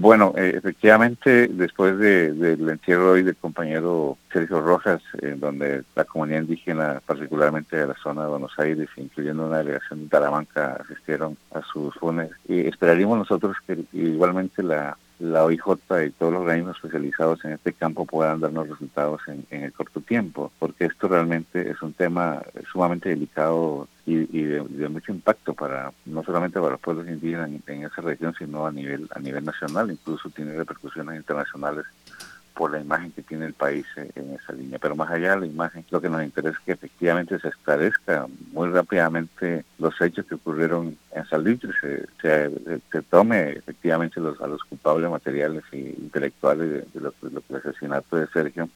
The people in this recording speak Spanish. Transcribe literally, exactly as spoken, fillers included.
Bueno, eh, efectivamente, después de, del entierro hoy del compañero Sergio Rojas, en donde la comunidad indígena, particularmente de la zona de Buenos Aires, incluyendo una delegación de Talamanca, asistieron a sus funes, y esperaríamos nosotros que igualmente la la O I J y todos los organismos especializados en este campo puedan darnos resultados en, en el corto tiempo, porque esto realmente es un tema sumamente delicado y, y de, de mucho impacto para no solamente para los pueblos indígenas en, en esa región, sino a nivel a nivel nacional, incluso tiene repercusiones internacionales por la imagen que tiene el país en esa línea. Pero más allá de la imagen, lo que nos interesa es que efectivamente se esclarezca muy rápidamente los hechos que ocurrieron en Salitre, se, se, se tome efectivamente los, a los culpables materiales e intelectuales de, de, lo, de lo que el asesinato de Sergio